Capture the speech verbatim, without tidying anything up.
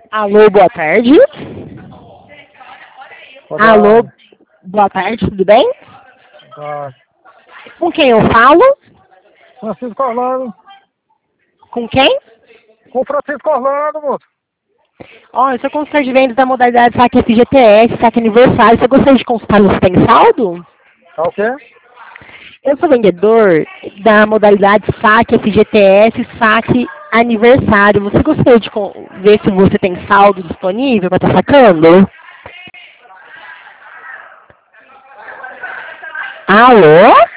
Alô, boa tarde. Boa Alô, tarde. boa tarde, tudo bem? Boa tarde. Com quem eu falo? Francisco Orlando. Com quem? Com Francisco Orlando, moço. Ó, eu sou consultor de vendas da modalidade saque F G T S, saque aniversário. Você gostaria de consultar se tem saldo? Tá o quê? Eu sou vendedor da modalidade saque F G T S, saque aniversário. Você gostaria de con- ver se você tem saldo disponível para estar sacando? Alô?